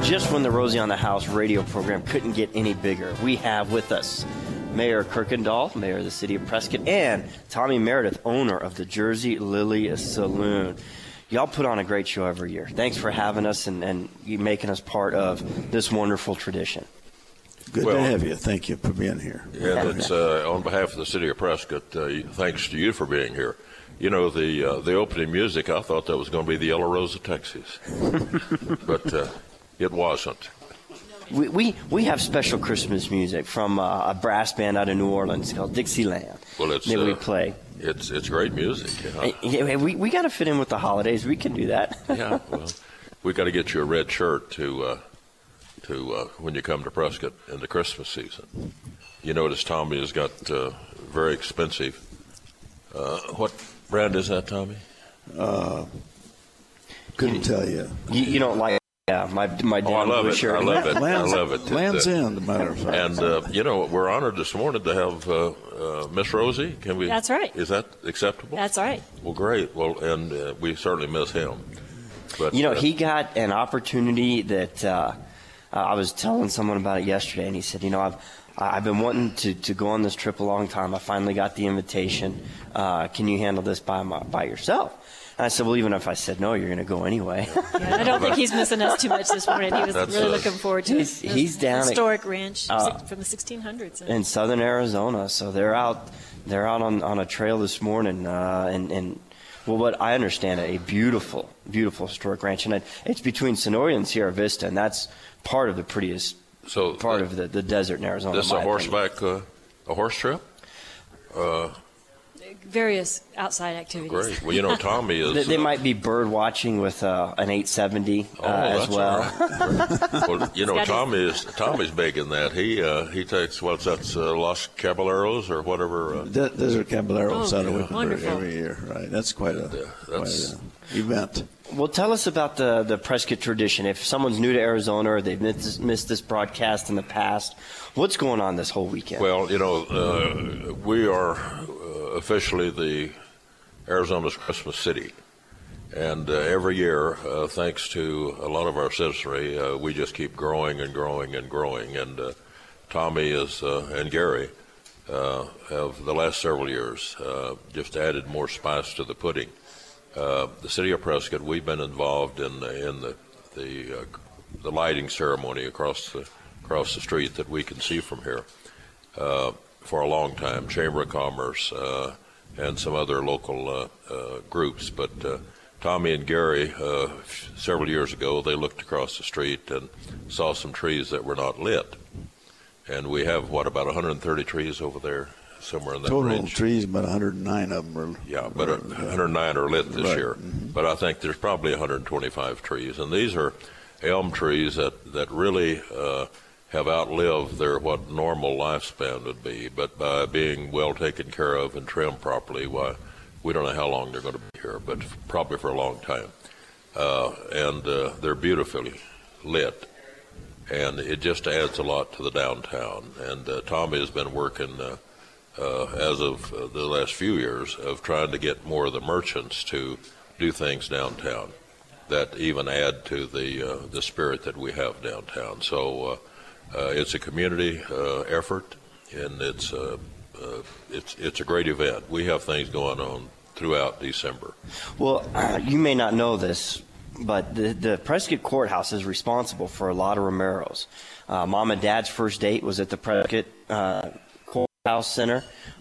Just when the Rosie on the House radio program couldn't get any bigger, we have with us Mayor Kirkendall, Mayor of the City of Prescott, and Tommy Meredith, owner of the Jersey Lily Saloon. Y'all put on a great show every year. Thanks for having us and you making us part of this wonderful tradition. Good to have you. Thank you for being here. And it's on behalf of the City of Prescott, thanks to you for being here. You know, the opening music, I thought that was going to be the Yellow Rose of Texas, but it wasn't. We have special Christmas music from a brass band out of New Orleans called Dixieland. Well, it's that we play. It's great music. We got to fit in with the holidays. We can do that. Yeah, well, we got to get you a red shirt to when you come to Prescott in the Christmas season. You notice Tommy has got very expensive. What brand is that, Tommy? Couldn't tell you. You don't like. Yeah, my I love it. shirt. I love it. I love it. Land's End, as a matter of fact. And you know, we're honored this morning to have Miss Rosie. Can we? That's right. Is that acceptable? That's right. Well, great. Well, and we certainly miss him. But you know, he got an opportunity that I was telling someone about it yesterday, and he said, you know, I've been wanting to go on this trip a long time. I finally got the invitation. Can you handle this by yourself? And I said, well, even if I said no, you're going to go anyway. Yeah, I don't think he's missing us too much this morning. He was really looking forward to it. He's down historic ranch from the 1600s in southern Arizona. So they're out on a trail this morning, and well, what I understand, a beautiful, beautiful historic ranch, and it's between Sonoria and Sierra Vista, and that's part of the prettiest part of the desert in Arizona. This is a horse trip? Various outside activities. Great. Well, you know, Tommy is... They might be bird watching with an 870 as well. Right. Well, you know, Tommy's big in that. He takes, that's Los Caballeros or whatever. Desert Caballeros out of Wickenburg wonderful. every year, right? That's quite an event. Well, tell us about the Prescott tradition. If someone's new to Arizona or they've missed this broadcast in the past, what's going on this whole weekend? Well, you know, we are officially the Arizona's Christmas City. And every year, thanks to a lot of our citizenry, we just keep growing and growing and growing. And Tommy and Gary have, the last several years, just added more spice to the pudding. The City of Prescott, we've been involved in the lighting ceremony across the street that we can see from here for a long time. Chamber of Commerce and some other local groups, but Tommy and Gary, several years ago, they looked across the street and saw some trees that were not lit, and we have about 130 trees over there. Somewhere in that total range. Trees, about 109 of them are. Yeah, but 109 are lit this year. Mm-hmm. But I think there's probably 125 trees, and these are elm trees that really have outlived their what normal lifespan would be. But by being well taken care of and trimmed properly, we don't know how long they're going to be here, but probably for a long time. And they're beautifully lit, and it just adds a lot to the downtown. And Tommy has been working. As of the last few years, of trying to get more of the merchants to do things downtown that even add to the spirit that we have downtown. So it's a community effort, and it's a great event. We have things going on throughout December. Well, you may not know this, but the Prescott Courthouse is responsible for a lot of Romeros. Mom and Dad's first date was at the Prescott Courthouse Center,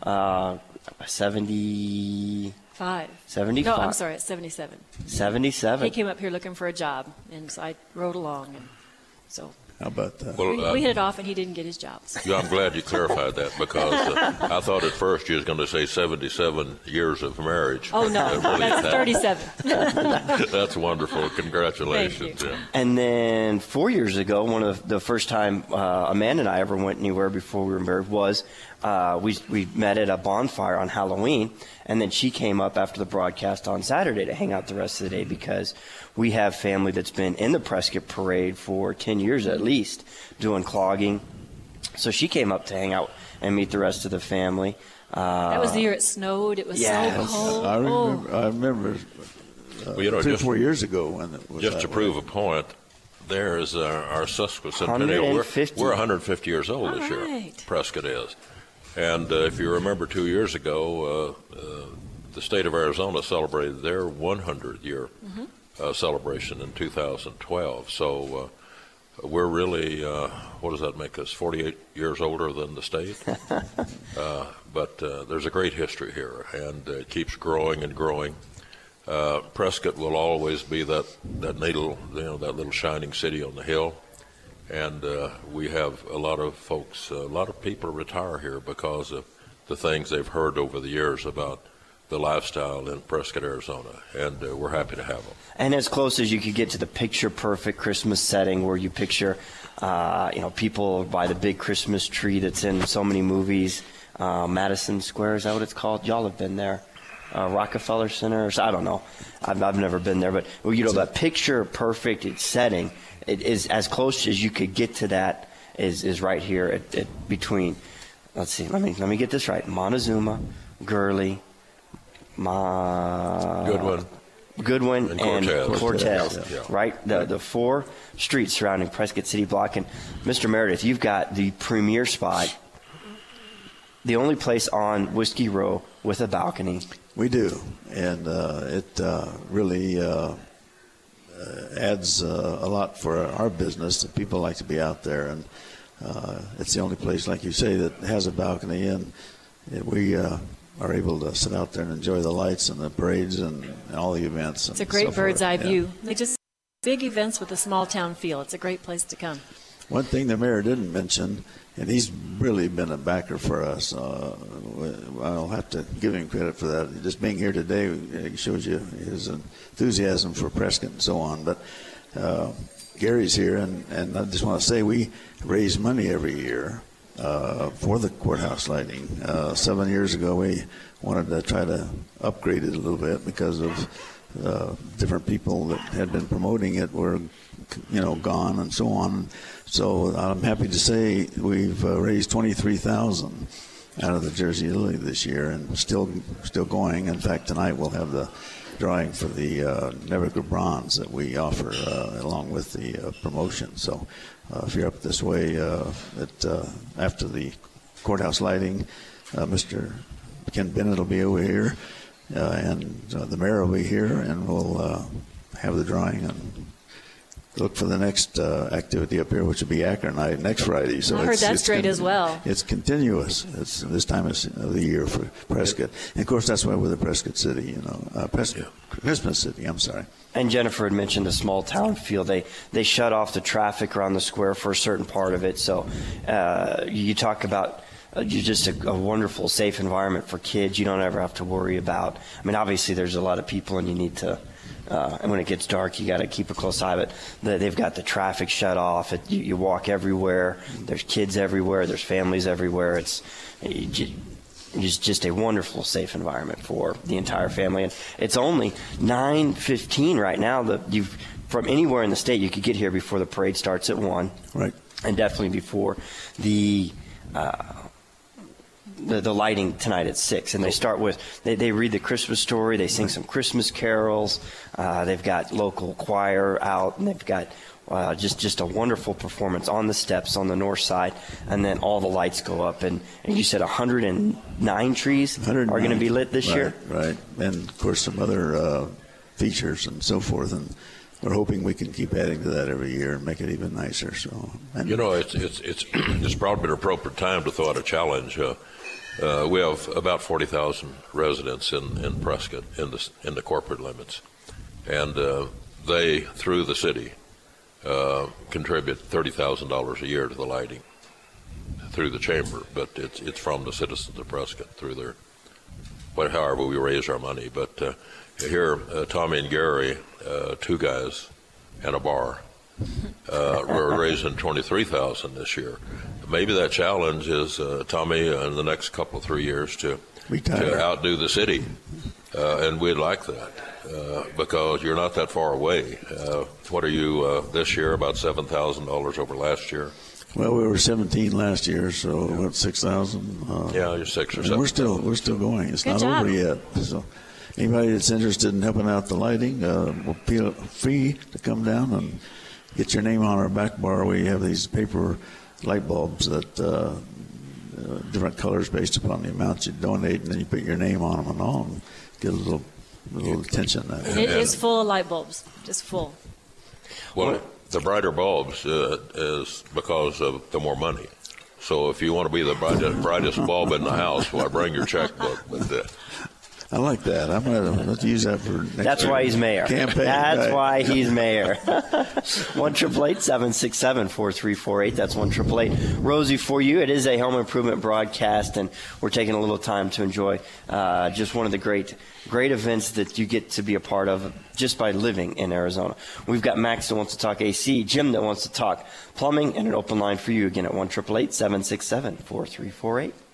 75. No, I'm sorry, it's 77. 77. He came up here looking for a job, and so I rode along, and so. How about that? Well, we hit it off, and he didn't get his jobs. Yeah, I'm glad you clarified that, because I thought at first you was going to say 77 years of marriage. Oh, no, that's 37. That's wonderful. Congratulations. Thank you. Yeah. And then 4 years ago, one of the first time Amanda and I ever went anywhere before we were married was we met at a bonfire on Halloween, and then she came up after the broadcast on Saturday to hang out the rest of the day, because we have family that's been in the Prescott Parade for 10 years at least, doing clogging. So she came up to hang out and meet the rest of the family. That was the year it snowed. It was so cold. I remember 3 or 4 years ago when it was just to prove a point, There is our sesquicentennial. 150. We're 150 years old this year. right. Prescott is. And if you remember 2 years ago, the state of Arizona celebrated their 100-year celebration in 2012. So we're really, what does that make us, 48 years older than the state? But there's a great history here, and it keeps growing and growing. Prescott will always be that needle, that little shining city on the hill. And we have a lot of folks, a lot of people retire here because of the things they've heard over the years about the lifestyle in Prescott, Arizona, and we're happy to have them. And as close as you could get to the picture-perfect Christmas setting where you picture, people by the big Christmas tree that's in so many movies. Madison Square, is that what it's called? Y'all have been there. Rockefeller Center, I don't know. I've never been there, but that picture-perfect setting, it is as close as you could get to that is right here at between. Let's see. Let me get this right. Montezuma, Gurley, Goodwin, and Cortez. Yeah. Right, the four streets surrounding Prescott City Block. And Mr. Meredith, you've got the premier spot, the only place on Whiskey Row with a balcony. We do, and it really adds a lot for our business. That people like to be out there, and it's the only place, like you say, that has a balcony, and we are able to sit out there and enjoy the lights and the parades and all the events. It's a great bird's eye view. They just big events with a small town feel. It's a great place to come. One thing the mayor didn't mention, and he's really been a backer for us. I'll have to give him credit for that. Just being here today shows you his enthusiasm for Prescott and so on. But Gary's here, and I just want to say we raise money every year for the courthouse lighting. 7 years ago, we wanted to try to upgrade it a little bit because of different people that had been promoting it were, gone and so on. So I'm happy to say we've raised $23,000 out of the Jersey Lily this year, and still going. In fact, tonight we'll have the drawing for the Neverga Bronze that we offer along with the promotion. So if you're up this way, after the courthouse lighting, Mr. Ken Bennett will be over here, and the mayor will be here, and we'll have the drawing and look for the next activity up here, which will be Acre Night next Friday. So I heard that's great as well. It's continuous. It's this time of the year for Prescott. And, of course, that's why we're the Prescott City, Christmas City, I'm sorry. And Jennifer had mentioned the small town feel. They shut off the traffic around the square for a certain part of it. So you talk about just a wonderful, safe environment for kids. You don't ever have to worry about. I mean, obviously, there's a lot of people, and you need to. And when it gets dark, you got to keep a close eye. But they've got the traffic shut off. You walk everywhere. There's kids everywhere. There's families everywhere. It's just a wonderful, safe environment for the entire family. And it's only 9:15 right now. From anywhere in the state, you could get here before the parade starts at 1. Right. And definitely before the lighting tonight at 6, and they start with they read the Christmas story, they sing some Christmas carols, they've got local choir out, and they've got just a wonderful performance on the steps on the north side, and then all the lights go up, and you said 109 trees are going to be lit this year? Right, and of course some other features and so forth, and we're hoping we can keep adding to that every year and make it even nicer. So, it's probably an appropriate time to throw out a challenge. We have about 40,000 residents in Prescott in the corporate limits, and they, through the city, contribute $30,000 a year to the lighting through the chamber. But it's from the citizens of Prescott through their however we raise our money. But here, Tommy and Gary, two guys and a bar, we're raising $23,000 this year. Maybe that challenge is, Tommy, in the next 3 years to outdo the city. And we'd like that because you're not that far away. What are you this year, about $7,000 over last year? Well, we were 17 last year, so what, 6,000? You're 6 or 7. We're still going. It's Good not job. over yet. So anybody that's interested in helping out the lighting, will feel free to come down and get your name on our back bar. We have these paper light bulbs that different colors based upon the amount you donate, and then you put your name on them and all, and get a little attention. And it is full of light bulbs, just full. Well, the brighter bulbs is because of the more money. So if you want to be the brightest bulb in the house, well, bring your checkbook. But I like that. I'm going to use that for next That's why he's mayor. campaign. That's right. why he's mayor. 1-888-767-4348. That's 1-888. Rosie, for you, it is a home improvement broadcast, and we're taking a little time to enjoy just one of the great events that you get to be a part of just by living in Arizona. We've got Max that wants to talk AC, Jim that wants to talk plumbing, and an open line for you again at 1-888-767-4348.